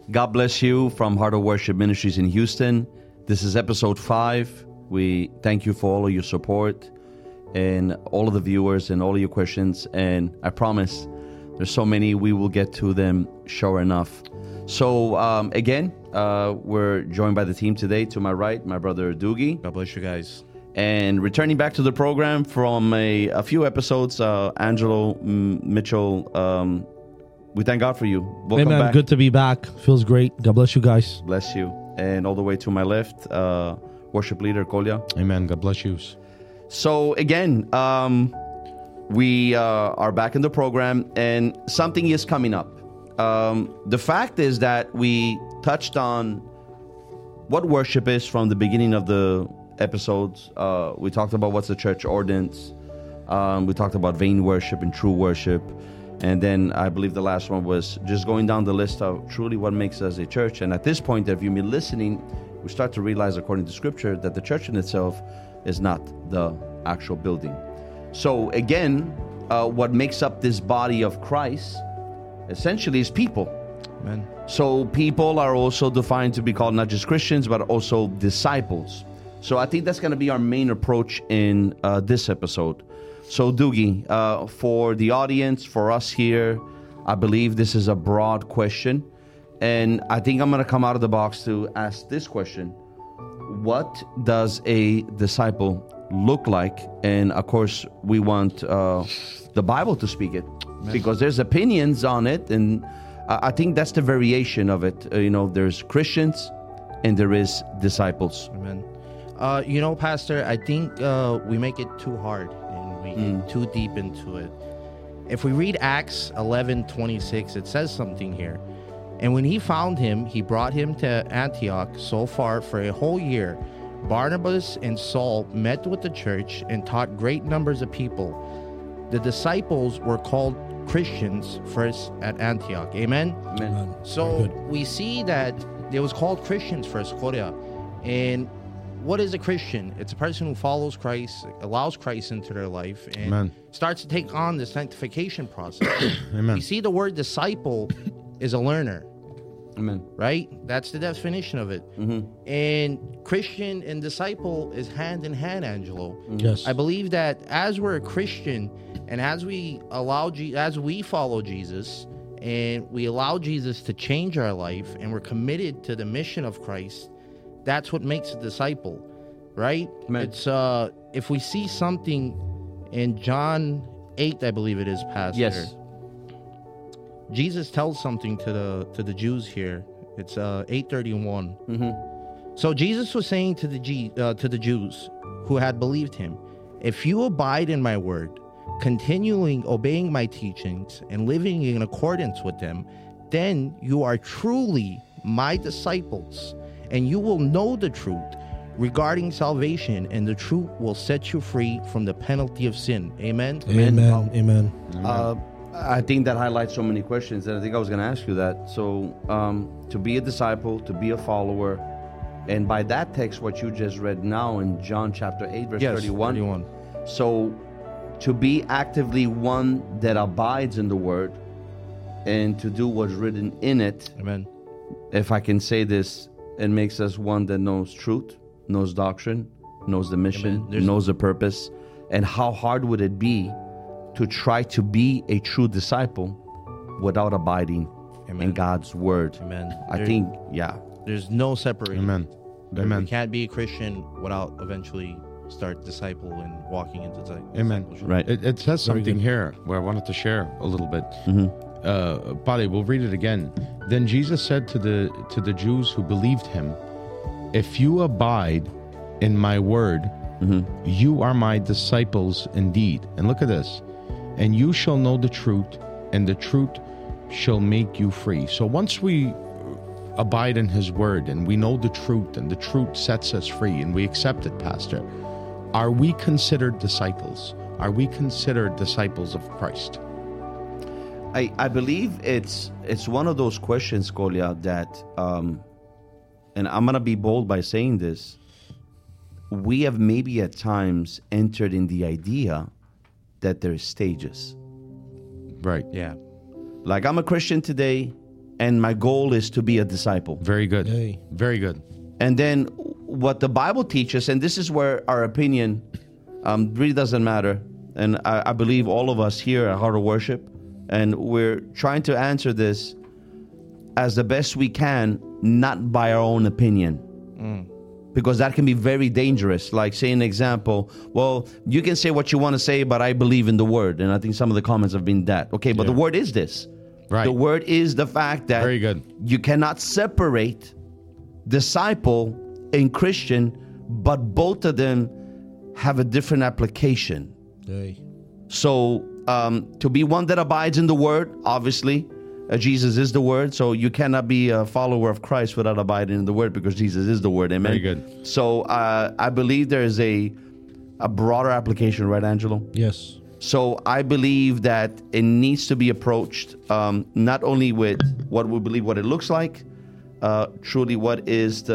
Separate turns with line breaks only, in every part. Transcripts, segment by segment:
God bless you from Heart of Worship Ministries in Houston. This is episode 5. We thank you for all of your support and all of the viewers and all of your questions. And I promise there's so many, we will get to them sure enough. So again, we're joined by the team today. To my right, my brother Doogie.
God bless you guys.
And returning back to the program from a few episodes, Angelo Mitchell, we thank God for you. Welcome
Amen.
back.
Good to be back. Feels great. God bless you guys.
Bless you. And all the way to my left, worship leader Kolya.
Amen. God bless you.
So again, we are back in the program, and something is coming up. The fact is that we touched on what worship is from the beginning of the episodes. We talked about what's the church ordinance. We talked about vain worship and true worship. And then I believe the last one was just going down the list of truly what makes us a church. And at this point, if you've been listening, we start to realize, according to Scripture, that the church in itself is not the actual building. So again, what makes up this body of Christ essentially is people.
Amen.
So people are also defined to be called not just Christians, but also disciples. So I think that's going to be our main approach in this episode. So Doogie, for the audience, for us here, I believe this is a broad question. And I think I'm going to come out of the box to ask this question. What does a disciple look like? And of course, we want the Bible to speak it. Amen. Because there's opinions on it. And I think that's the variation of it. There's Christians and there is disciples.
Amen. Pastor, I think we make it too hard. We get too deep into it. If we read Acts 11:26, it says something here. And when he found him, he brought him to Antioch. So far, for a whole year, Barnabas and Saul met with the church and taught great numbers of people. The disciples were called Christians first at Antioch. Amen?
Amen.
So we see that it was called Christians first, Korea. And what is a Christian? It's a person who follows Christ, allows Christ into their life, and
Amen.
starts to take on the sanctification process.
Amen.
You see, the word disciple is a learner.
Amen.
Right? That's the definition of it.
Mm-hmm.
And Christian and disciple is hand in hand, Angelo.
Yes.
I believe that as we're a Christian and as we as we follow Jesus and we allow Jesus to change our life and we're committed to the mission of Christ, that's what makes a disciple, right?
Amen.
It's if we see something in John 8, I believe it is, Pastor.
Yes.
Jesus tells something to the Jews here. It's 8:31.
Mm-hmm.
So Jesus was saying to the Jews who had believed him, "If you abide in my word, continuing obeying my teachings and living in accordance with them, then you are truly my disciples, and you will know the truth regarding salvation, and the truth will set you free from the penalty of sin." Amen.
Amen. Amen.
I think that highlights so many questions, and I think I was going to ask you that. So, to be a disciple, to be a follower, and by that text, what you just read now in John chapter 8, verse 31. So, to be actively one that abides in the word, and to do what's written in it.
Amen.
If I can say this, it makes us one that knows truth, knows doctrine, knows the mission, knows the purpose. And how hard would it be to try to be a true disciple without abiding in God's word?
Amen. There's no separation.
Amen. Amen.
We can't be a Christian without eventually start disciple and walking into discipleship.
Amen.
Right.
It says something here where I wanted to share a little bit. Padre, we'll read it again. Then Jesus said to the Jews who believed him, "If you abide in my word, you are my disciples indeed." And look at this. "And you shall know the truth, and the truth shall make you free." So once we abide in his word and we know the truth and the truth sets us free and we accept it, Pastor, are we considered disciples? Are we considered disciples of Christ?
I believe it's one of those questions, Kolya, that, and I'm going to be bold by saying this, we have maybe at times entered in the idea that there's stages.
Right.
Yeah.
Like, I'm a Christian today, and my goal is to be a disciple.
Very good.
Hey.
Very good.
And then what the Bible teaches, and this is where our opinion really doesn't matter. And I believe all of us here at Heart of Worship, and we're trying to answer this as the best we can, not by our own opinion. Because that can be very dangerous. Like, say an example, well, you can say what you want to say, but I believe in the word. And I think some of the comments have been that. Okay, but the word is this.
Right.
The word is the fact that
Very good.
you cannot separate disciple and Christian, but both of them have a different application.
Hey.
So to be one that abides in the word, obviously, Jesus is the word. So you cannot be a follower of Christ without abiding in the word, because Jesus is the word. Amen.
Very good.
So I believe there is a broader application, right, Angelo?
Yes.
So I believe that it needs to be approached not only with what we believe, what it looks like, truly what is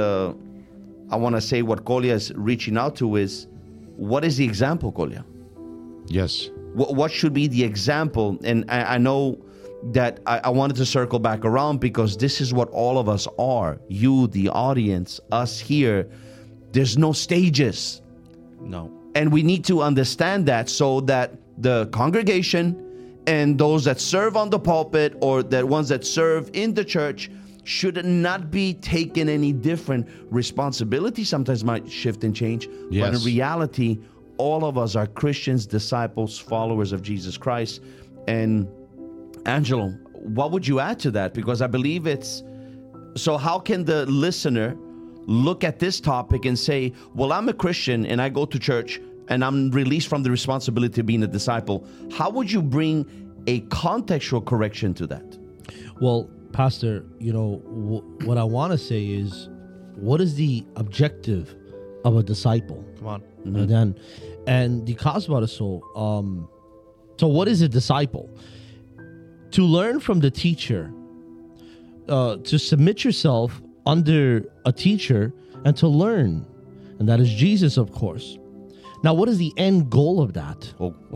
I want to say what Kolya is reaching out to is, what is the example, Kolya?
Yes.
What should be the example? And I know that I wanted to circle back around, because this is what all of us are. You, the audience, us here. There's no stages.
No.
And we need to understand that, so that the congregation and those that serve on the pulpit, or the ones that serve in the church, should not be taken any different. Responsibility sometimes might shift and change.
Yes.
But in reality, all of us are Christians, disciples, followers of Jesus Christ. And Angelo, what would you add to that? Because I believe so how can the listener look at this topic and say, well, I'm a Christian and I go to church and I'm released from the responsibility of being a disciple. How would you bring a contextual correction to that?
Well, Pastor, what I want to say is, what is the objective of a disciple?
Come on.
And the Kasbaraso, so what is a disciple? To learn from the teacher, to submit yourself under a teacher and to learn. And that is Jesus, of course. Now, what is the end goal of that?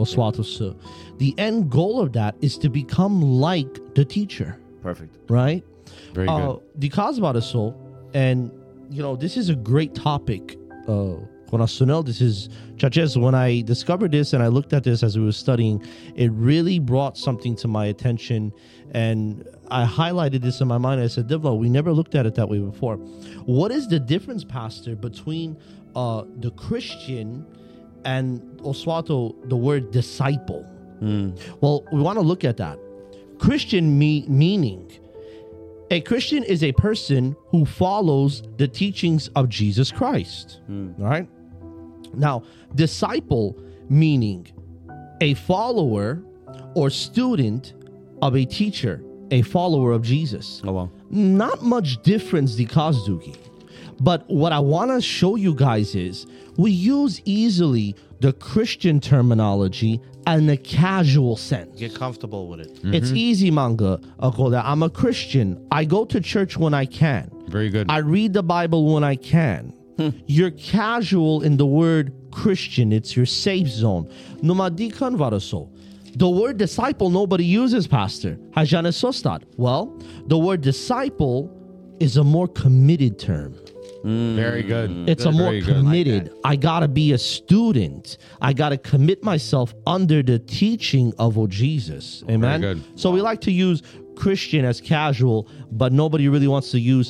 The end goal of that is to become like the teacher.
Perfect.
Right?
Very good.
The Kasbaraso, and this is a great topic. This is Chaches. When I discovered this and I looked at this as we were studying, it really brought something to my attention, and I highlighted this in my mind. I said, Divlo, we never looked at it that way before. What is the difference, Pastor, between the Christian and Oswato, the word disciple? Well, we want to look at that. Christian meaning, a Christian is a person who follows the teachings of Jesus Christ. All right? Now, disciple meaning a follower or student of a teacher, a follower of Jesus.
Oh, wow.
Not much difference, the Kazdugi. But what I want to show you guys is we use easily the Christian terminology in a casual sense.
Get comfortable with it.
It's easy, manga. I'm a Christian. I go to church when I can.
Very good.
I read the Bible when I can. You're casual in the word Christian. It's your safe zone. The word disciple nobody uses, Pastor. Well, the word disciple is a more committed term.
Very good.
It's a more
Very good.
committed. I gotta be a student. I gotta commit myself under the teaching of Jesus. Amen.
Very good.
So we like to use Christian as casual, but nobody really wants to use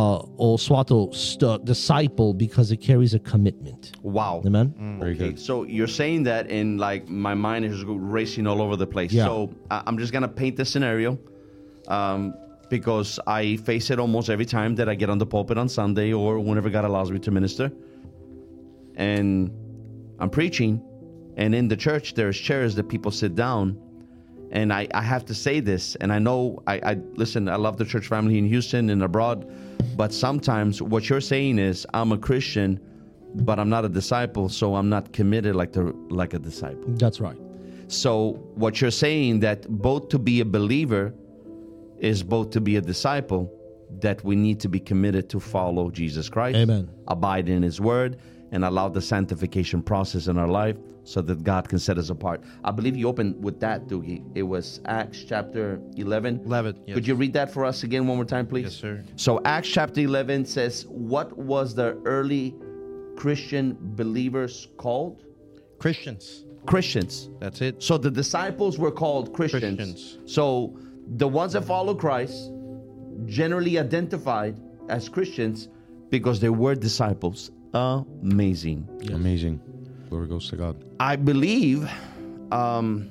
disciple, because it carries a commitment.
Wow.
Amen.
Very
Okay,
good.
so you're saying that, and like my mind is racing all over the place.
Yeah.
So I'm just gonna paint the scenario, because I face it almost every time that I get on the pulpit on Sunday or whenever God allows me to minister. And I'm preaching, and in the church there's chairs that people sit down, and I have to say this, and I know I listen. I love the church family in Houston and abroad, but sometimes what you're saying is I'm a Christian, but I'm not a disciple, so I'm not committed like a disciple.
That's right.
So what you're saying, that both to be a believer is both to be a disciple, that we need to be committed to follow Jesus Christ.
Amen.
Abide in his word, and allow the sanctification process in our life so that God can set us apart. I believe you opened with that, Doogie. It was Acts chapter 11.
11, yes.
Could you read that for us again one more time, please?
Yes, sir.
So Acts chapter 11 says, what was the early Christian believers called?
Christians.
Christians.
That's it.
So the disciples were called Christians.
Christians.
So the ones that follow Christ generally identified as Christians because they were disciples. Amazing.
Amazing. Glory goes to God.
I believe I'm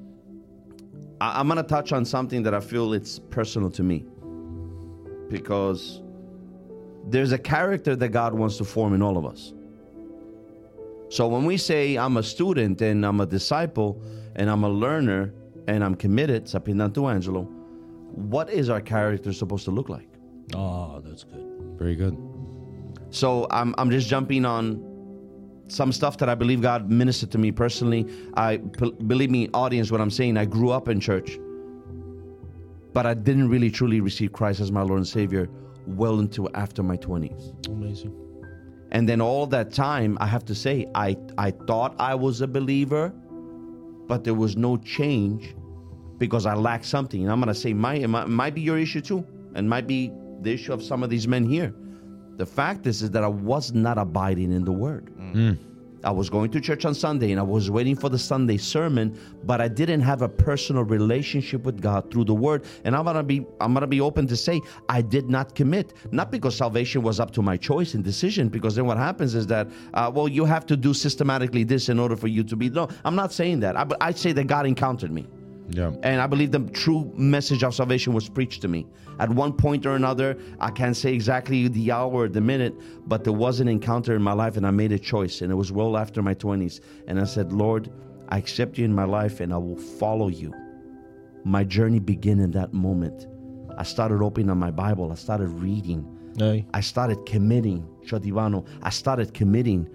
going to touch on something that I feel it's personal to me, because there's a character that God wants to form in all of us. So when we say I'm a student and I'm a disciple and I'm a learner and I'm committed, sapindan tu Angelo, what is our character supposed to look like?
Oh, that's good.
Very good.
So I'm just jumping on some stuff that I believe God ministered to me personally. Believe me, audience, what I'm saying, I grew up in church, but I didn't really truly receive Christ as my Lord and Savior well into after my 20s.
Amazing.
And then all that time, I have to say, I thought I was a believer, but there was no change because I lacked something. And I'm going to say, it might be your issue too, and might be the issue of some of these men here. The fact is that I was not abiding in the Word. I was going to church on Sunday and I was waiting for the Sunday sermon, but I didn't have a personal relationship with God through the Word. And I'm gonna be open to say I did not commit, not because salvation was up to my choice and decision. Because then what happens is that you have to do systematically this in order for you to be. No, I'm not saying that. I say that God encountered me.
Yeah.
And I believe the true message of salvation was preached to me. At one point or another, I can't say exactly the hour or the minute, but there was an encounter in my life and I made a choice. And it was well after my 20s. And I said, Lord, I accept you in my life and I will follow you. My journey began in that moment. I started opening up my Bible. I started reading.
Aye.
I started committing. Shotivano. I started committing.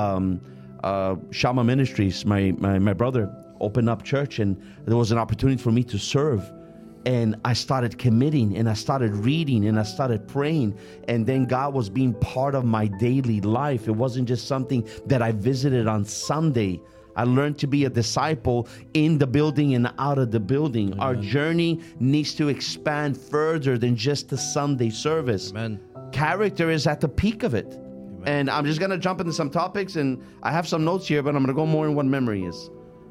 Shama Ministries, my brother, opened up church, and there was an opportunity for me to serve, and I started committing, and I started reading, and I started praying, and then God was being part of my daily life. It wasn't just something that I visited on Sunday. I learned to be a disciple in the building and out of the building. Amen. Our journey needs to expand further than just the Sunday service.
Amen.
Character is at the peak of it. Amen. And I'm just going to jump into some topics, and I have some notes here, but I'm going to go more in what memory is.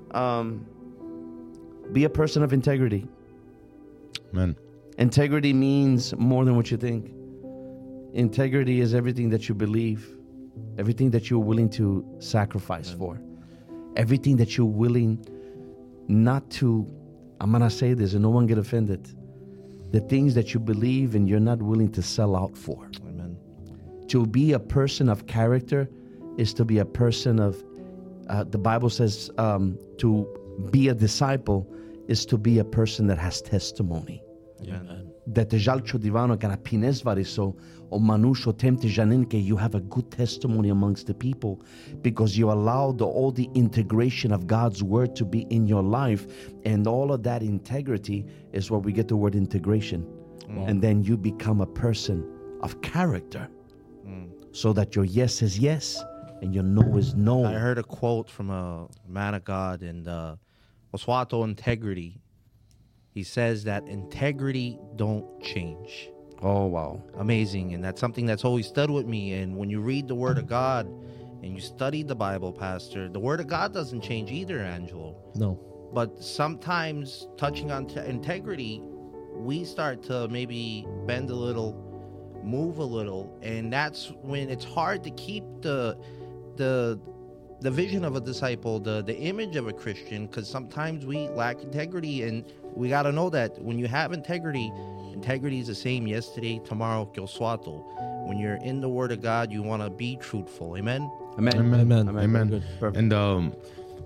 Be a person of integrity.
Amen.
Integrity means more than what you think. Integrity is everything that you believe, everything that you're willing to sacrifice for, everything that you're willing not to, I'm going to say this and no one get offended, the things that you believe and you're not willing to sell out for.
Amen.
To be a person of character is to be a person of, the Bible says to be a disciple is to be a person that has testimony.
Amen.
That the jalcho divano kana pines variso o manusho temte janinke, you have a good testimony amongst the people because you allow all the integration of God's word to be in your life, and all of that integrity is where we get the word integration. And then you become a person of character, so that your yes is yes and your no is no.
I heard a quote from a man of God in Oswato Integrity. He says that integrity don't change.
Oh, wow.
Amazing. And that's something that's always stood with me. And when you read the Word of God and you study the Bible, Pastor, the Word of God doesn't change either, Angelo.
No.
But sometimes touching on integrity, we start to maybe bend a little, move a little. And that's when it's hard to keep the vision of a disciple, the image of a Christian, because sometimes we lack integrity, and we got to know that when you have integrity is the same yesterday, tomorrow, Kyoswato. When you're in the Word of God, you want to be truthful. Amen?
Amen.
Amen.
Amen.
Good.
Perfect.
And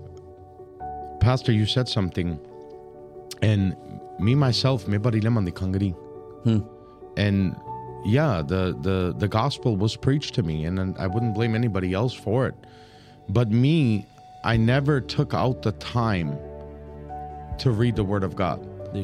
Pastor, you said something, and me myself, me barileman di kangari. And yeah, the gospel was preached to me, and I wouldn't blame anybody else for it. But me, I never took out the time to read the Word of God.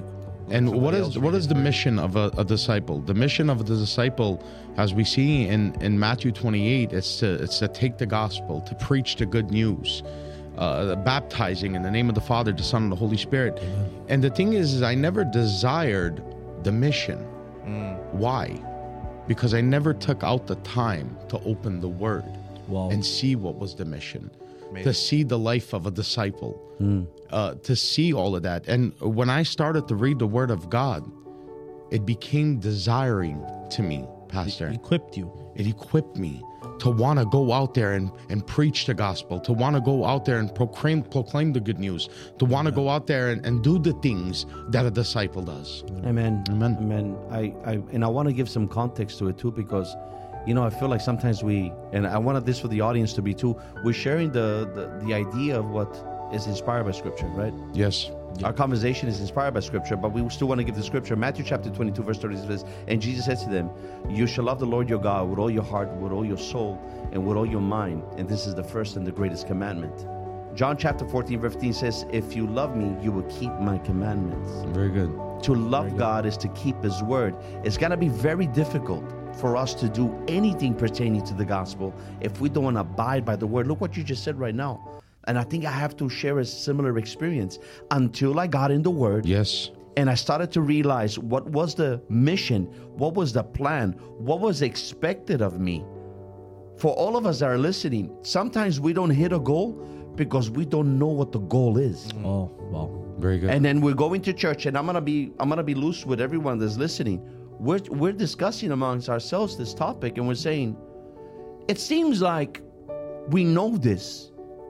And
Somebody else
what
read
is
it
the
first.
mission of a disciple? The mission of the disciple, as we see in Matthew 28, it's to take the gospel, to preach the good news, baptizing in the name of the Father, the Son, and the Holy Spirit. And the thing is I never desired the mission. Why? Because I never took out the time to open the Word
Wow.
and see what was the mission,
Amazing.
to see the life of a disciple, to see all of that. And when I started to read the Word of God, it became desiring to me, Pastor.
Equipped you.
It equipped me to want to go out there and preach the gospel, to want to go out there and proclaim the good news, to want to go out there and do the things that a disciple does.
Amen.
Amen.
Amen. I want to give some context to it too, because, I feel like sometimes and I wanted this for the audience to be too, we're sharing the idea of what is inspired by Scripture, right?
Yes.
Our conversation is inspired by Scripture, but we still want to give the Scripture. Matthew chapter 22, verse 30 says, and Jesus says to them, you shall love the Lord your God with all your heart, with all your soul, and with all your mind. And this is the first and the greatest commandment. John chapter 14, verse 15 says, if you love me, you will keep my commandments.
Very good.
To love God is to keep His word. It's going to be very difficult for us to do anything pertaining to the gospel if we don't abide by the word. Look what you just said right now. And I think I have to share a similar experience. Until I got in the word,
Yes.
and I started to realize what was the mission, what was the plan, what was expected of me. For all of us that are listening, sometimes we don't hit a goal because we don't know what the goal is.
Oh, wow.
Very good.
And then we're going to church, and I'm gonna be loose with everyone that's listening. We're discussing amongst ourselves this topic, and we're saying, it seems like we know this,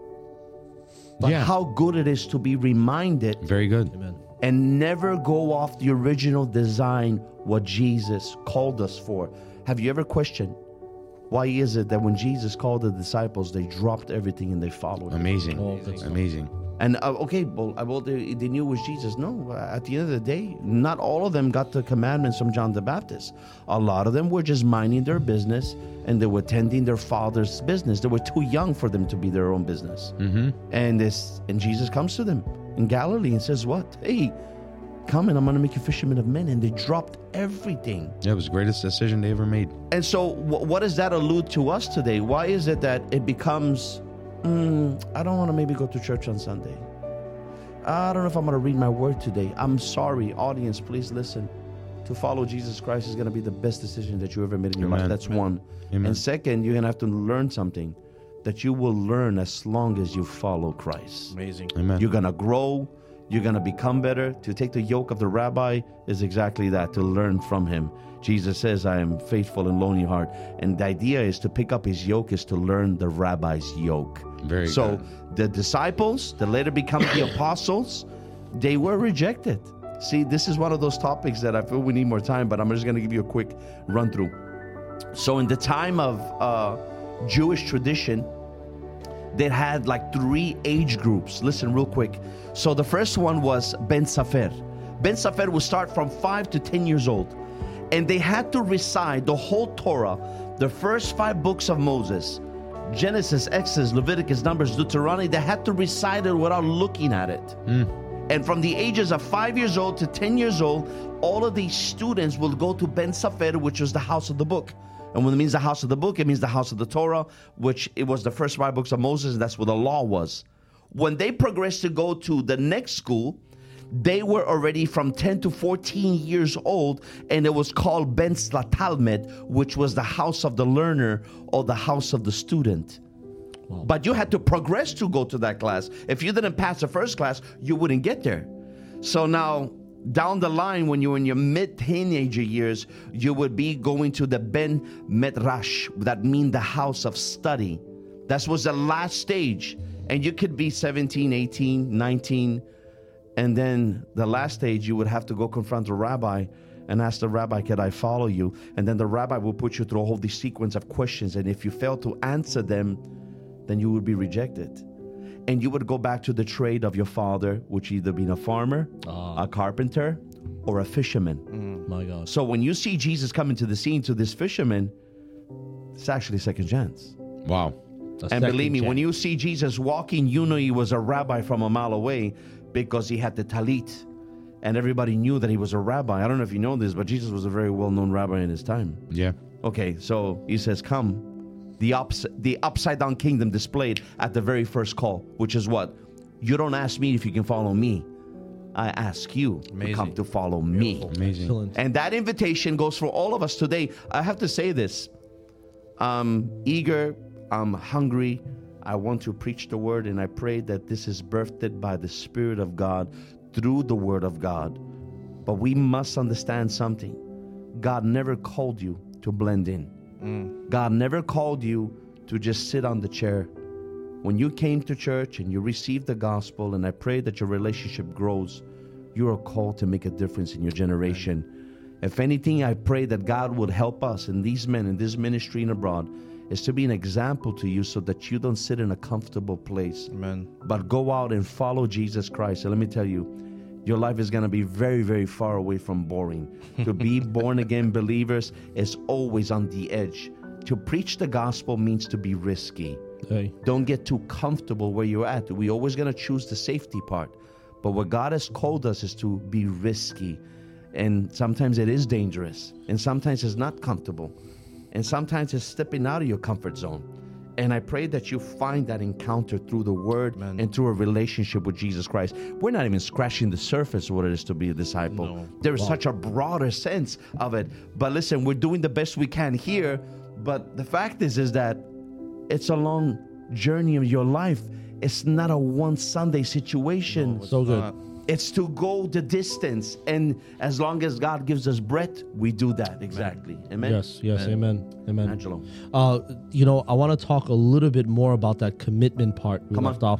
but
Yeah.
how good it is to be reminded
Very good.
Amen.
and never go off the original design, what Jesus called us for. Have you ever questioned, why is it that when Jesus called the disciples, they dropped everything and they followed him?
Amazing.
Oh, good stuff.
Amazing.
And they knew it was Jesus. No, at the end of the day, not all of them got the commandments from John the Baptist. A lot of them were just minding their business, and they were tending their father's business. They were too young for them to be their own business.
Mm-hmm.
And Jesus comes to them in Galilee and says, what? Hey, come and I'm going to make you fishermen of men. And they dropped everything.
Yeah, it was the greatest decision they ever made.
And so what does that allude to us today? Why is it that it becomes, I don't want to maybe go to church on Sunday. I don't know if I'm going to read my word today. I'm sorry, audience, please listen. To follow Jesus Christ is going to be the best decision that you ever made in your life.
Amen.
That's one.
Amen.
And second, you're going to have to learn something that you will learn as long as you follow Christ.
Amazing.
Amen.
You're going to grow. You're going to become better. To take the yoke of the rabbi is exactly that, to learn from him. Jesus says, I am faithful and lonely heart. And the idea is to pick up his yoke is to learn the rabbi's yoke.
Very
So
good.
the disciples that later become the apostles, they were rejected. See, this is one of those topics that I feel we need more time, but I'm just going to give you a quick run through. So in the time of Jewish tradition, they had like 3 age groups. Listen real quick. So the first one was Ben Safer. Ben Safer would start from 5 to 10 years old. And they had to recite the whole Torah, the first 5 books of Moses, Genesis, Exodus, Leviticus, Numbers, Deuteronomy. They had to recite it without looking at it. And from the ages of 5 years old to 10 years old, all of these students will go to Ben Safer, which was the house of the book. And when it means the house of the book, it means the house of the Torah, which it was the first 5 books of Moses, and that's where the law was. When they progressed to go to the next school, they were already from 10 to 14 years old, and it was called Ben Slatalmed, which was the house of the learner or the house of the student. Wow. But you had to progress to go to that class. If you didn't pass the first class, you wouldn't get there. So now, down the line, when you were in your mid-teenager years, you would be going to the Ben Medrash, that means the house of study. That was the last stage. And you could be 17, 18, 19, and then the last stage, you would have to go confront the rabbi and ask the rabbi, can I follow you? And then the rabbi will put you through a whole sequence of questions. And if you fail to answer them, then you would be rejected. And you would go back to the trade of your father, which either being a farmer, a carpenter, or a fisherman.
My God.
So when you see Jesus come into the scene to this fisherman, it's actually second chance.
Wow.
And believe me, when you see Jesus walking, you know he was a rabbi from a mile away because he had the talit. and everybody knew that he was a rabbi. I don't know if you know this, but Jesus was a very well-known rabbi in his time.
Yeah.
Okay, so he says, come. The upside-down kingdom displayed at the very first call, which is what? You don't ask me if you can follow me. I ask you to come to follow me.
Amazing.
Excellent.
And that invitation goes for all of us today. I have to say this. I'm eager. I'm hungry. I want to preach the word, and I pray that this is birthed by the Spirit of God through the word of God. But we must understand something. God never called you to blend in. God never called you to just sit on the chair. When you came to church and you received the gospel, and I pray that your relationship grows, you are called to make a difference in your generation. If anything, I pray that God would help us and these men in this ministry and abroad is to be an example to you so that you don't sit in a comfortable place.
Amen.
But go out and follow Jesus Christ. And let me tell you, your life is going to be very, very far away from boring. To be born again believers is always on the edge. To preach the gospel means to be risky.
Hey.
Don't get too comfortable where you're at. We're always going to choose the safety part. But what God has called us is to be risky. And sometimes it is dangerous. And sometimes it's not comfortable. And sometimes it's stepping out of your comfort zone. And I pray that you find that encounter through the word and through a relationship with Jesus Christ. We're not even scratching the surface of what it is to be a disciple.
No.
There is such a broader sense of it. But listen, we're doing the best we can here. But the fact is that it's a long journey of your life. It's not a one Sunday situation.
No,
So good.
not.
It's to go the distance. And as long as God gives us breath, we do that. Exactly. Amen.
Yes, amen. Amen.
Angelo.
I want to talk a little bit more about that commitment part we
Come
left off.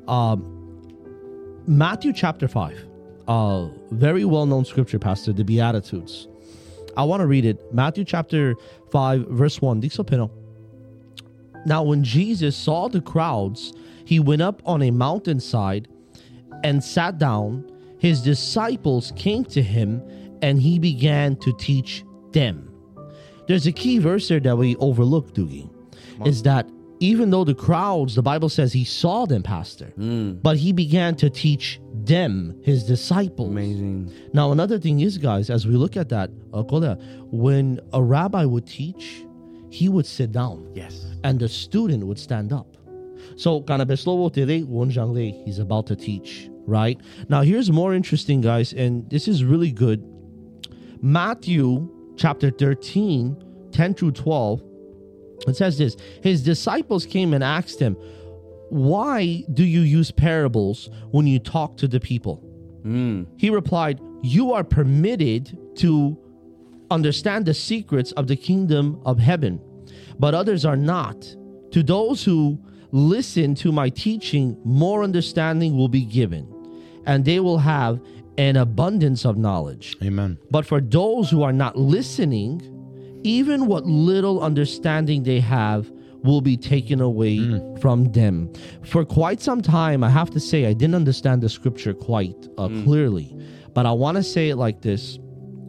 Matthew chapter 5, very well-known scripture, Pastor, the Beatitudes. I want to read it. Matthew chapter 5, verse 1. Dice Pino. Now, when Jesus saw the crowds, he went up on a mountainside and sat down. His disciples came to him, and he began to teach them. There's a key verse there that we overlook, Doogie, is that even though the crowds, the Bible says he saw them, Pastor, but he began to teach them, his disciples.
Amazing.
Now, another thing is, guys, as we look at that, when a rabbi would teach, he would sit down.
Yes.
And the student would stand up. So, he's about to teach, right? Now, here's more interesting, guys, and this is really good. Matthew chapter 13, 10 through 12, it says this. His disciples came and asked him, why do you use parables when you talk to the people? He replied, you are permitted to understand the secrets of the kingdom of heaven, but others are not. To those who listen to my teaching, more understanding will be given, and they will have an abundance of knowledge.
Amen.
But for those who are not listening, even what little understanding they have will be taken away from them. For quite some time, I have to say, I didn't understand the scripture quite clearly, but I want to say it like this.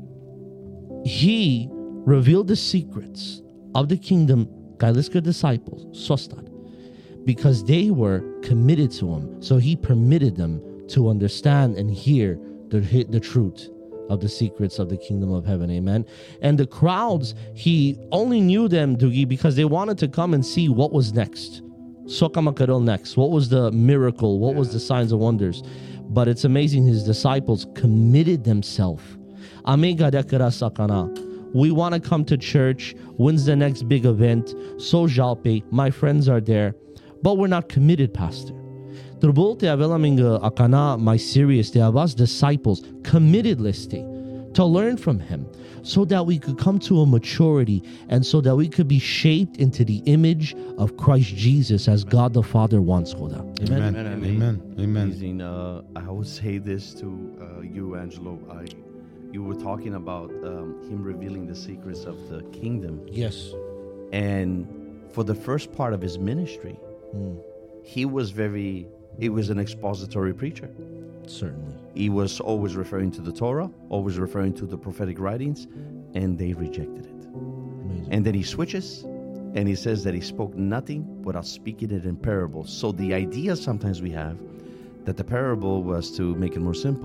He revealed the secrets of the kingdom, Gailiska disciples, Sostad, because they were committed to him. So he permitted them to understand and hear the truth of the secrets of the kingdom of heaven. Amen. And the crowds, he only knew them, Doogie, because they wanted to come and see what was next. Sokamakadol next. What was the miracle? What was the signs and wonders? But it's amazing, his disciples committed themselves. Amiga dekara sakana. We want to come to church. When's the next big event? So jalpe. My friends are there. But we're not committed, Pastor. Turbulte avelaminga akana, my serious de avas disciples committed liste to learn from him, so that we could come to a maturity and so that we could be shaped into the image of Christ Jesus as God the Father wants. Amen.
Amen. Amen. Amen.
Amazing. I would say this to you, Angelo. You were talking about him revealing the secrets of the kingdom.
Yes.
And for the first part of his ministry, he was an expository preacher.
Certainly.
He was always referring to the Torah, always referring to the prophetic writings, and they rejected it.
Amazing.
And then he switches, and he says that he spoke nothing without speaking it in parables. So the idea sometimes we have that the parable was to make it more simple.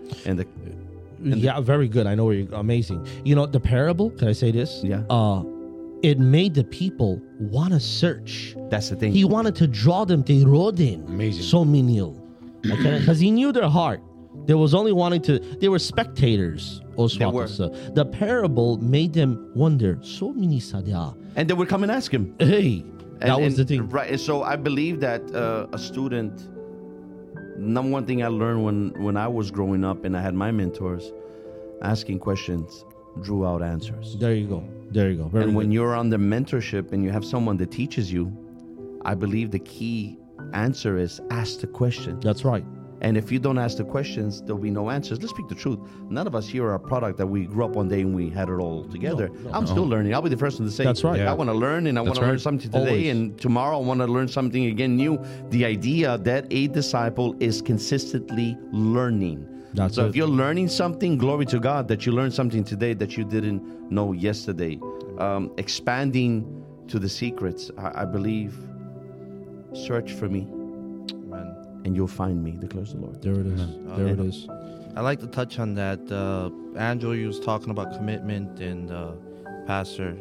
And the
Yeah, very good. I know where you're amazing. You know, the parable, can I say this?
Yeah.
It made the people want to search.
that's the thing.
He wanted to draw them to Rodin.
Amazing.
So menial. Because he knew their heart. There was only wanting to, they were spectators.
They
The parable made them wonder, so many sadya.
And they would come and ask him.
Hey, that was the thing.
Right. And so I believe that a student, number one thing I learned when I was growing up and I had my mentors, asking questions drew out answers.
There you go. There you go. Very
And when
good.
you're under mentorship and you have someone that teaches you, I believe the key answer is ask the question.
That's right.
And if you don't ask the questions, there'll be no answers. Let's speak the truth. None of us here are a product that we grew up one day and we had it all together. I'm still learning. I'll be the first one to say,
That's right.
I want to learn and I want to learn something today.
Always.
And tomorrow I want to learn something again new. The idea that a disciple is consistently learning.
That's
So
it.
if you're learning something, glory to God that you learned something today that you didn't know yesterday. Expanding to the secrets, I believe, search for me
Amen.
and you'll find me, declares the Lord.
There it is. There it is.
I'd like to touch on that. Angelo, you was talking about commitment, and Pastor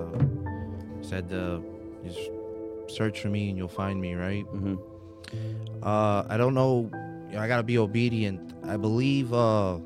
said, "You search for me and you'll find me." Right?
Mhm.
I don't know. I gotta be obedient. I believe a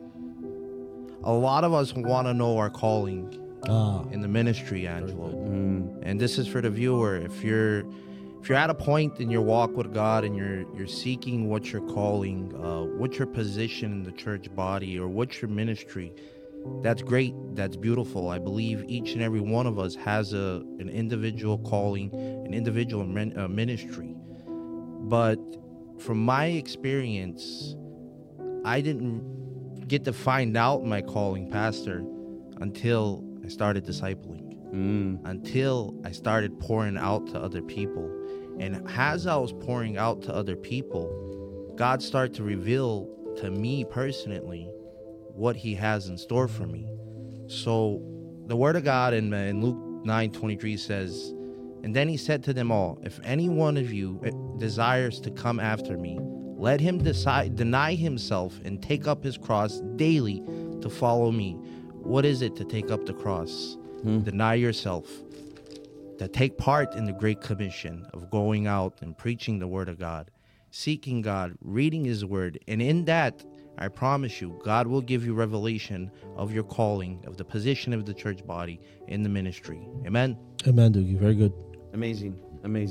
lot of us want to know our calling in the ministry, Angelo. And this is for the viewer. If you're at a point in your walk with God and you're seeking what you're calling, what's your position in the church body, or what's your ministry, that's great. That's beautiful. I believe each and every one of us has an individual calling, an individual ministry. But from my experience, I didn't get to find out my calling, Pastor, until I started discipling. Until I started pouring out to other people. And as I was pouring out to other people, God started to reveal to me personally what he has in store for me. So the word of God in Luke 9:23 says, "And then he said to them all, if any one of you desires to come after me, let him deny himself and take up his cross daily to follow me." What is it to take up the cross? Deny yourself. To take part in the Great Commission of going out and preaching the Word of God, seeking God, reading His Word. And in that, I promise you, God will give you revelation of your calling, of the position of the church body in the ministry. Amen?
Amen, Doogie. Very good.
Amazing.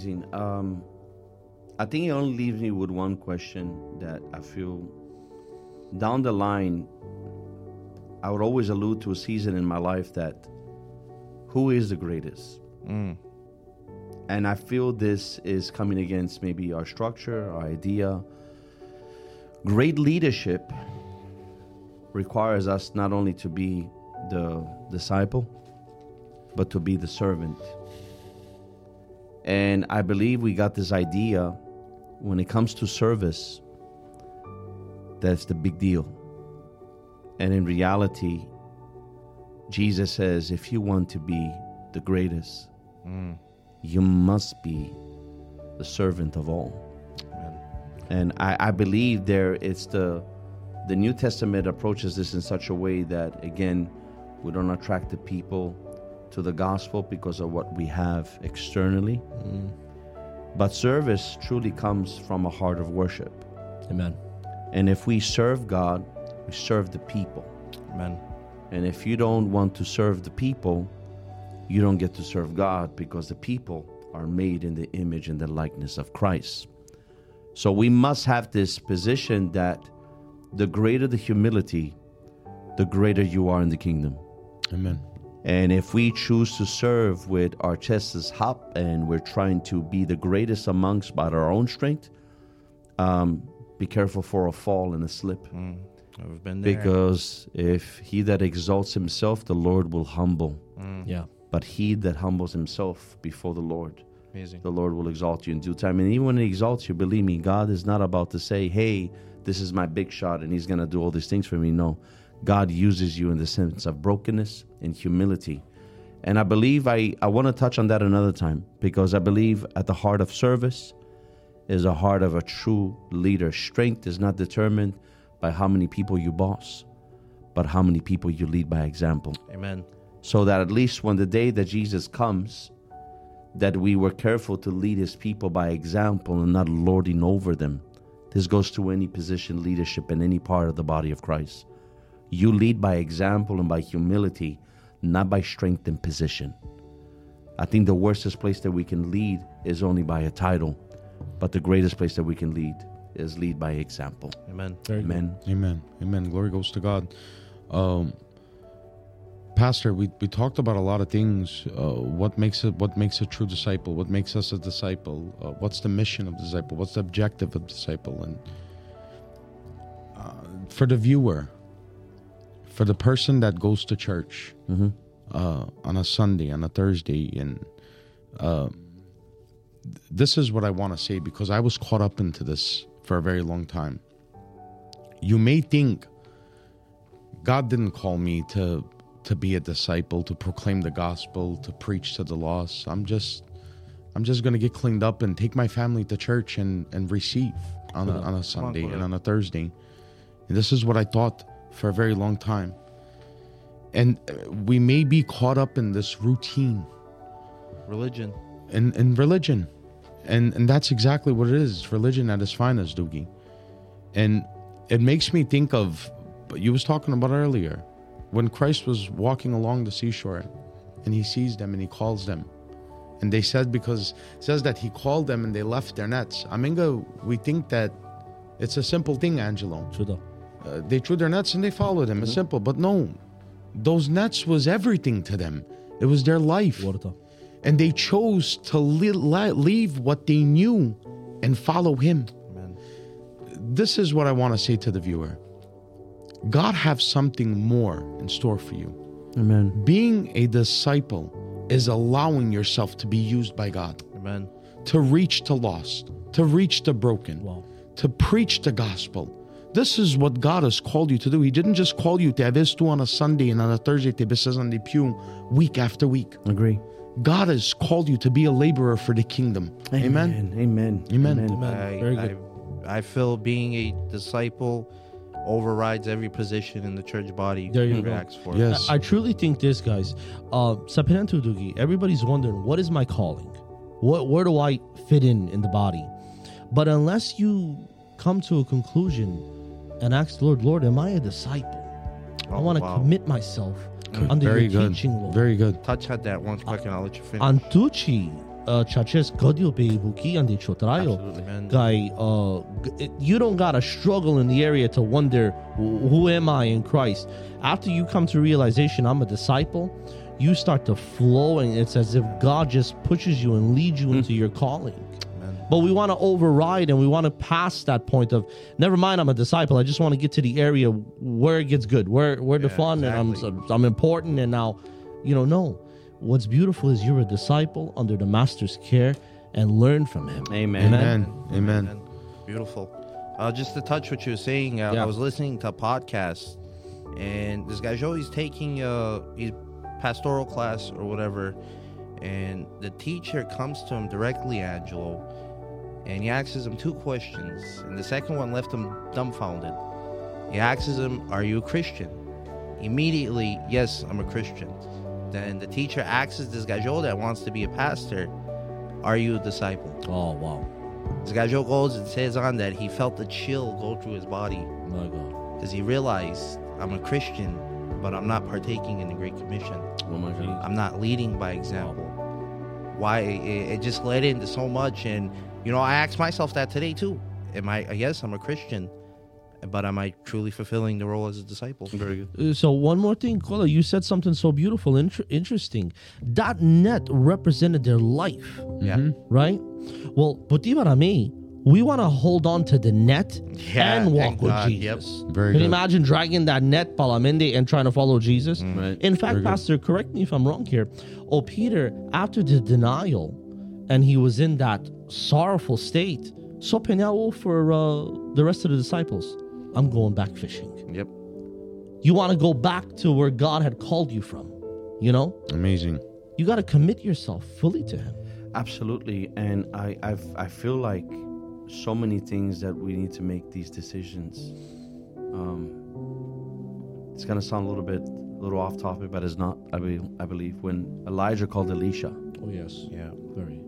I think it only leaves me with one question that I feel down the line, I would always allude to a season in my life that who is the greatest? And I feel this is coming against maybe our structure, our idea. Great leadership requires us not only to be the disciple, but to be the servant. And I believe we got this idea when it comes to service, that's the big deal. And in reality, Jesus says, if you want to be the greatest, you must be the servant of all. And I believe it's the New Testament approaches this in such a way that, again, we don't attract the people to the gospel because of what we have externally. But service truly comes from a heart of worship.
Amen.
And if we serve God, we serve the people.
Amen.
And if you don't want to serve the people, you don't get to serve God, because the people are made in the image and the likeness of Christ. So we must have this position that the greater the humility, the greater you are in the kingdom.
Amen.
And if we choose to serve with our chests up and we're trying to be the greatest amongst by our own strength, be careful for a fall and a slip.
I've been there.
Because if he that exalts himself, the Lord will humble.
Yeah.
But he that humbles himself before the Lord,
Amazing.
the Lord will exalt you in due time. And even when he exalts you, believe me, God is not about to say, hey, this is my big shot and he's going to do all these things for me. No, God uses you in the sense of brokenness and humility. And I believe I want to touch on that another time, because I believe at the heart of service is a heart of a true leader. Strength is not determined by how many people you boss, but how many people you lead by example.
Amen.
So that at least when the day that Jesus comes, that we were careful to lead his people by example and not lording over them. This goes to any position, leadership in any part of the body of Christ. You lead by example and by humility, not by strength and position. I think the worstest place that we can lead is only by a title, but the greatest place that we can lead is lead by example.
Amen.
Amen.
Amen. Amen. Glory goes to God. Pastor, we talked about a lot of things. What makes a true disciple? What makes us a disciple? What's the mission of the disciple? What's the objective of the disciple? And for the viewer, for the person that goes to church on a Sunday, on a Thursday, and this is what I want to say, because I was caught up into this for a very long time. You may think God didn't call me to be a disciple, to proclaim the gospel, to preach to the lost. I'm just going to get cleaned up and take my family to church and receive on a Sunday and on a Thursday. And this is what I thought for a very long time. And we may be caught up in this routine.
Religion.
In religion. And that's exactly what it is. It's religion at its finest, Doogie. And it makes me think of, you was talking about earlier, when Christ was walking along the seashore and he sees them and he calls them. And they said, because it says that he called them and they left their nets. Aminga, we think that it's a simple thing, Angelo. They threw their nets and they followed him. It's simple. But no, those nets was everything to them. It was their life. And they chose to leave what they knew and follow him.
Amen.
This is what I want to say to the viewer. God have something more in store for you.
Amen.
Being a disciple is allowing yourself to be used by God.
Amen.
To reach the lost, to reach the broken, to preach the gospel. This is what God has called you to do. He didn't just call you to have this on a Sunday and on a Thursday to be on the pew week after week.
Agree.
God has called you to be a laborer for the kingdom. Amen.
Amen.
Amen.
I feel being a disciple overrides every position in the church body.
There you
in
go.
Acts 4.
Yes.
I truly think this, guys. Sapientu Dugi, everybody's wondering, what is my calling? Where do I fit in the body? But unless you come to a conclusion and ask the Lord, am I a disciple? I want to commit myself under
Very
your
good.
teaching, Lord.
Very good.
Touch on that one quick and I'll let you finish.
Antucci, chaches godio pe buki ande chotrayo.
Absolutely, man.
Guy, you don't gotta struggle in the area to wonder, who am I in Christ? After you come to realization, I'm a disciple, you start to flow, and it's as if God just pushes you and leads you into your calling.
Amen.
But we want to override and we want to pass that point of, never mind, I'm a disciple. I just want to get to the area where it gets good, where the fun,
exactly.
and I'm important. And now, no. What's beautiful is you're a disciple under the master's care and learn from him.
Amen.
Amen.
Beautiful. Just to touch what you were saying, I was listening to a podcast, and this guy Joe, he's taking his pastoral class or whatever, and the teacher comes to him directly, Angelo, and he asks him two questions, and the second one left him dumbfounded. He asks him, "Are you a Christian?" Immediately, "Yes, I'm a Christian." Then the teacher asks this guy Joe that wants to be a pastor, "Are you a disciple?"
Oh, wow.
This guy Joe goes and says on that he felt a chill go through his body
My God.
because he realized, I'm a Christian, but I'm not partaking in the Great Commission.
Oh my God.
I'm not leading by example. Why? It just led into so much. And, I asked myself that today too. Yes, I'm a Christian, but am I truly fulfilling the role as a disciple?
Very good.
So one more thing, Kola, you said something so beautiful, interesting. That net represented their life,
Yeah.
right? Well, Butibarami, we want to hold on to the net and walk
thank
with
God.
Jesus.
Very
Can you
good.
imagine dragging that net, Palamende, and trying to follow Jesus?
Right.
In fact, Pastor, correct me if I'm wrong here. Oh, Peter, after the denial, and he was in that sorrowful state, so penal for the rest of the disciples, I'm going back fishing.
Yep.
You want to go back to where God had called you from,
Amazing.
You got to commit yourself fully to Him.
Absolutely. And I feel like so many things that we need to make these decisions. It's gonna sound a little off topic, but it's not. I believe when Elijah called Elisha,
Oh yes.
Yeah.
Very.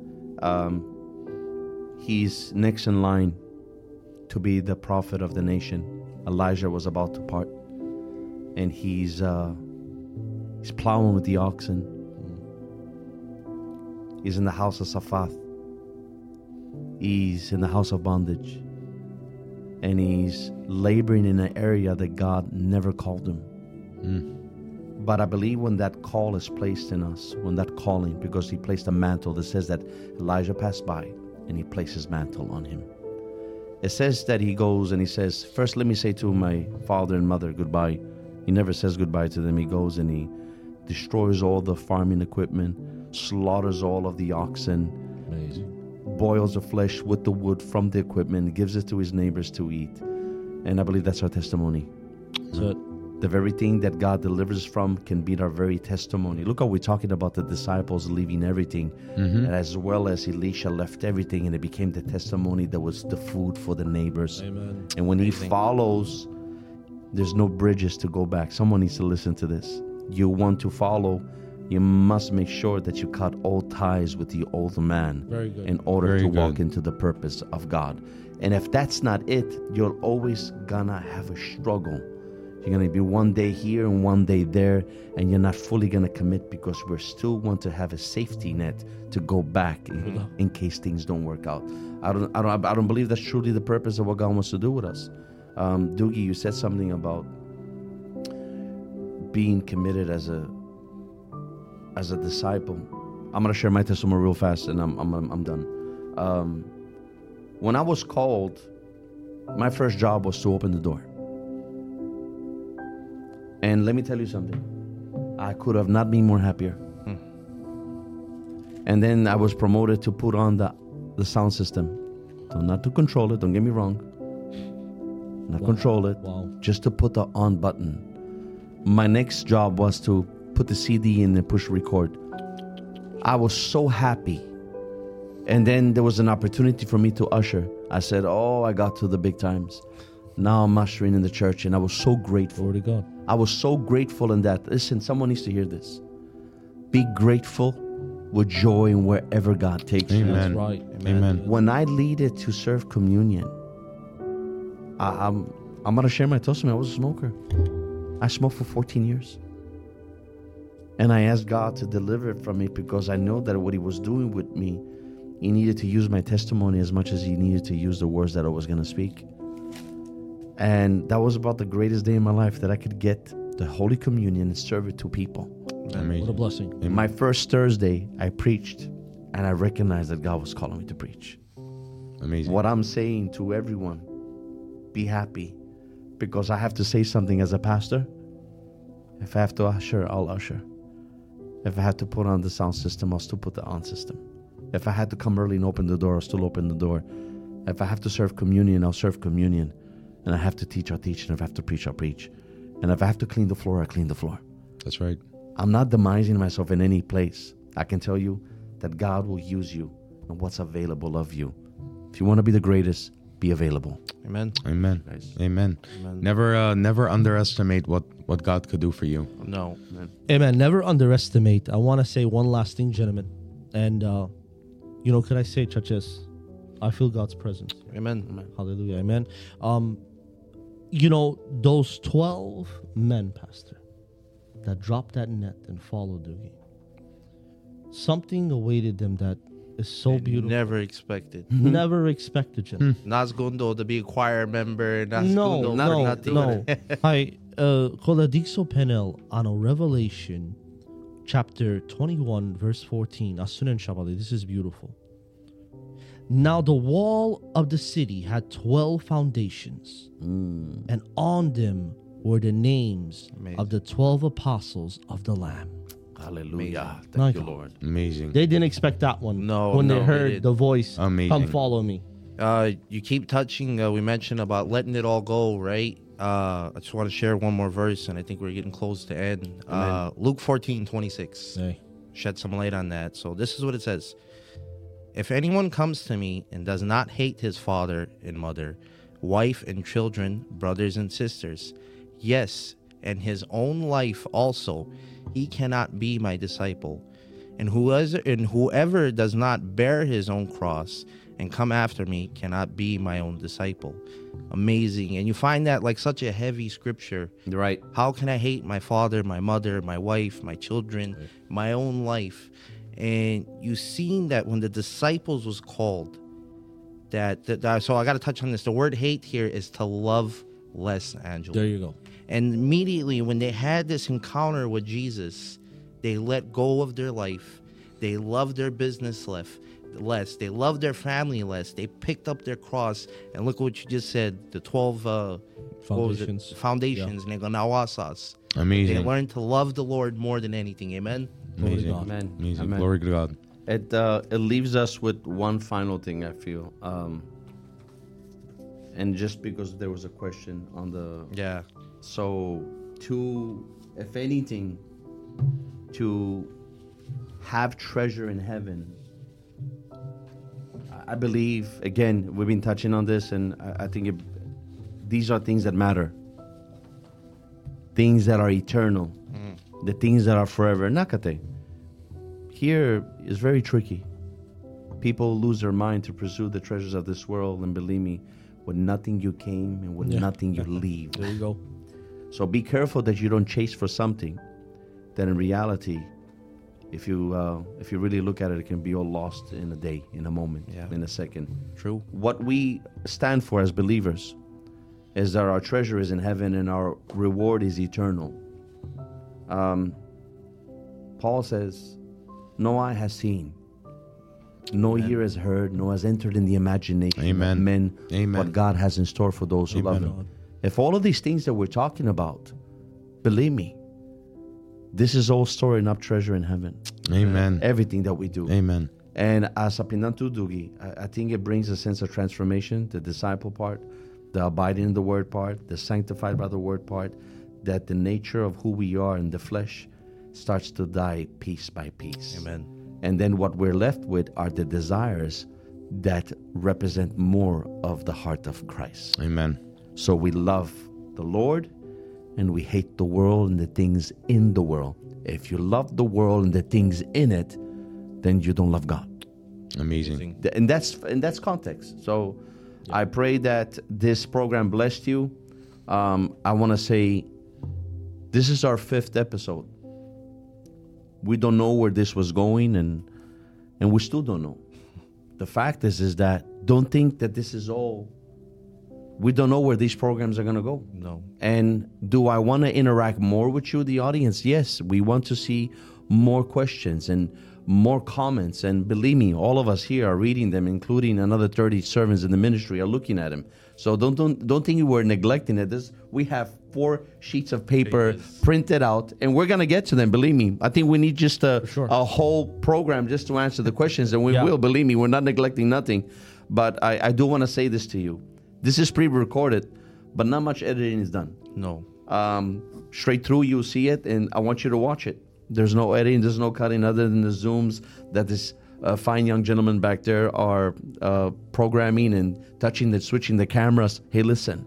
he's next in line to be the prophet of the nation. Elijah was about to part, and he's plowing with the oxen. He's in the house of Saphat. He's in the house of bondage, and he's laboring in an area that God never called him. But I believe when that call is placed in us, when that calling, because he placed a mantle, that says that Elijah passed by and he placed his mantle on him. It says that he goes and he says, first let me say to my father and mother goodbye. He never says goodbye to them. He goes and he destroys all the farming equipment, slaughters all of the oxen,
Amazing.
boils the flesh with the wood from the equipment, gives it to his neighbors to eat. And I believe that's our testimony.
So
The very thing that God delivers from can be our very testimony. Look how we're talking about the disciples leaving everything, as well as Elisha left everything, and it became the testimony that was the food for the neighbors.
amen.
And when he follows, there's no bridges to go back. Someone needs to listen to this. You want to follow, you must make sure that you cut all ties with the old man
Very good.
in order
Very
to walk
good.
into the purpose of God. And if that's not it, you're always gonna have a struggle. You're gonna be one day here and one day there, and you're not fully gonna commit because we still want to have a safety net to go back in case things don't work out. I don't believe that's truly the purpose of what God wants to do with us. Doogie, you said something about being committed as a disciple. I'm gonna share my testimony real fast, and I'm done. When I was called, my first job was to open the door. And let me tell you something. I could have not been more happier. And then I was promoted to put on the sound system. So not to control it, don't get me wrong. Not control it,
Wow.
just to put the on button. My next job was to put the CD in and push record. I was so happy. And then there was an opportunity for me to usher. I said, oh, I got to the big times. Now I'm ushering in the church, and I was so grateful.
Glory to God.
I was so grateful in that. Listen, someone needs to hear this. Be grateful with joy in wherever God takes you.
Amen.
That's right.
Amen.
When I leaded to serve communion, I'm going to share my testimony. I was a smoker. I smoked for 14 years. And I asked God to deliver it from me because I know that what he was doing with me, he needed to use my testimony as much as he needed to use the words that I was going to speak. And that was about the greatest day in my life, that I could get the Holy Communion and serve it to people.
What a
Amazing.
blessing.
My first Thursday, I preached, and I recognized that God was calling me to preach.
Amazing.
What I'm saying to everyone, be happy, because I have to say something as a pastor. If I have to usher, I'll usher. If I have to put on the sound system, I'll still put the on system. If I had to come early and open the door, I'll still open the door. If I have to serve communion, I'll serve communion. And I have to teach, I'll teach. And if I have to preach, I'll preach. And if I have to clean the floor, I'll clean the floor.
That's right.
I'm not demising myself in any place. I can tell you that God will use you and what's available of you. If you want to be the greatest, be available.
Amen.
Amen.
Guys.
Amen.
Amen.
Never underestimate what God could do for you.
No.
Amen. Never underestimate. I want to say one last thing, gentlemen. And, could I say, churches, I feel God's presence.
Amen.
Hallelujah. Amen. Those 12 men, Pastor, that dropped that net and followed Doogie, something awaited them that is so beautiful.
Never expected.
Never expected, gentlemen.
Nazgundo to be a choir member.
No,
Nazgundo
no,
nothing.
no. Hi, Koladixo Penel, ano Revelation, chapter 21, verse 14. Asunan Shabali, this is beautiful. Now the wall of the city had 12 foundations, and on them were the names of the 12 apostles of the Lamb.
Hallelujah. Thank
My
you,
God.
Lord.
Amazing.
They didn't expect that one.
No,
when
no,
they
they
heard
didn't.
the voice,
Amazing.
come follow me.
You keep touching. We mentioned about letting it all go, right? I just want to share one more verse, and I think we're getting close to end. Luke 14:26.
Hey.
Shed some light on that. So this is what it says. If anyone comes to me and does not hate his father and mother, wife and children, brothers and sisters. Yes, and his own life also, he cannot be my disciple. And whoever does not bear his own cross and come after me cannot be my own disciple. Amazing. And you find that like such a heavy scripture.
Right.
How can I hate my father, my mother, my wife, my children, my own life? And you seen that when the disciples was called, so I got to touch on this. The word hate here is to love less, Angela.
There you go.
And immediately when they had this encounter with Jesus, they let go of their life. They loved their business less. They loved their family less. They picked up their cross. And look what you just said, the 12
Foundations.
foundations, Negonawasas.
Amazing.
They learned to love the Lord more than anything. Amen?
Amazing.
Amen.
Amazing.
Amen.
Glory to God.
It leaves us with one final thing, I feel. And just because there was a question on the...
Yeah.
So, if anything, to have treasure in heaven, I believe, again, we've been touching on this, and I think these are things that matter. Things that are eternal. The things that are forever. Nakate. Here is very tricky. People lose their mind to pursue the treasures of this world, and believe me, with nothing you came and with nothing you leave.
There you go.
So be careful that you don't chase for something that in reality, if you really look at it, it can be all lost in a day, in a moment, in a second.
True.
What we stand for as believers is that our treasure is in heaven and our reward is eternal. Paul says, no eye has seen, no ear has heard, no has entered in the imagination
Amen.
of men
Amen.
what God has in store for those who love
Amen.
Him. If all of these things that we're talking about, believe me, this is all storing up treasure in heaven.
Amen.
Everything that we do.
Amen.
And as a Pinantu Dugi, I think it brings a sense of transformation, the disciple part, the abiding in the word part, the sanctified by the word part, that the nature of who we are in the flesh starts to die piece by piece.
Amen.
And then what we're left with are the desires that represent more of the heart of Christ.
Amen.
So we love the Lord and we hate the world and the things in the world. If you love the world and the things in it, then you don't love God.
Amazing.
And that's context. So I pray that this program blessed you. I want to say this is our 5th episode. We don't know where this was going, and we still don't know. The fact is that don't think that this is all. We don't know where these programs are going to go.
No.
And do I want to interact more with you, the audience? Yes. We want to see more questions and more comments. And believe me, all of us here are reading them, including another 30 servants in the ministry are looking at them. So don't think we're neglecting it. We have 4 sheets of paper printed out, and we're going to get to them. Believe me. I think we need just a whole program just to answer the questions, and we will. Believe me, we're not neglecting nothing. But I do want to say this to you. This is pre-recorded, but not much editing is done.
No.
Straight through, you'll see it, and I want you to watch it. There's no editing, there's no cutting other than the Zooms that this fine young gentleman back there are programming and touching and switching the cameras. Hey, listen,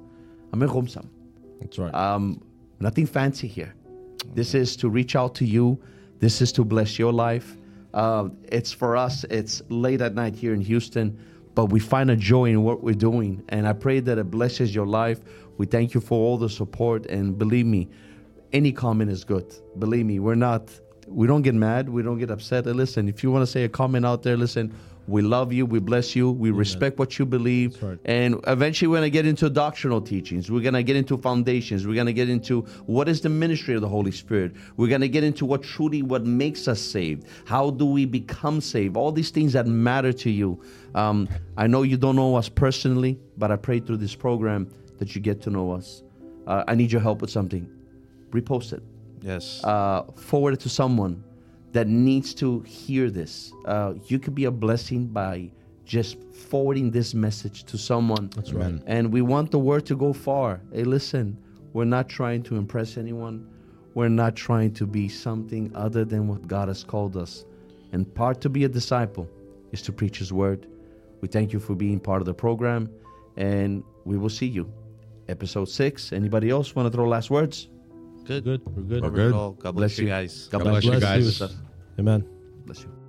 That's right.
nothing fancy here. This is to reach out to you. This is to bless your life. It's for us. It's late at night here in Houston, but we find a joy in what we're doing. And I pray that it blesses your life. We thank you for all the support. And believe me, any comment is good. Believe me, we don't get mad. We don't get upset. Listen, if you want to say a comment out there, listen, we love you. We bless you. We respect what you believe.
Right.
And eventually we're going to get into doctrinal teachings. We're going to get into foundations. We're going to get into what is the ministry of the Holy Spirit. We're going to get into what makes us saved. How do we become saved? All these things that matter to you. I know you don't know us personally, but I pray through this program that you get to know us. I need your help with something. Repost it.
Yes.
Forward it to someone that needs to hear this. You could be a blessing by just forwarding this message to someone.
That's right.
And we want the word to go far. Hey, listen, we're not trying to impress anyone. We're not trying to be something other than what God has called us. And part to be a disciple is to preach His word. We thank you for being part of the program. and we will see you. Episode 6. Anybody else want to throw last words?
Good.
We're good.
Covered it all. God bless you guys.
God bless you
Bless
guys.
you. Amen.
Bless you.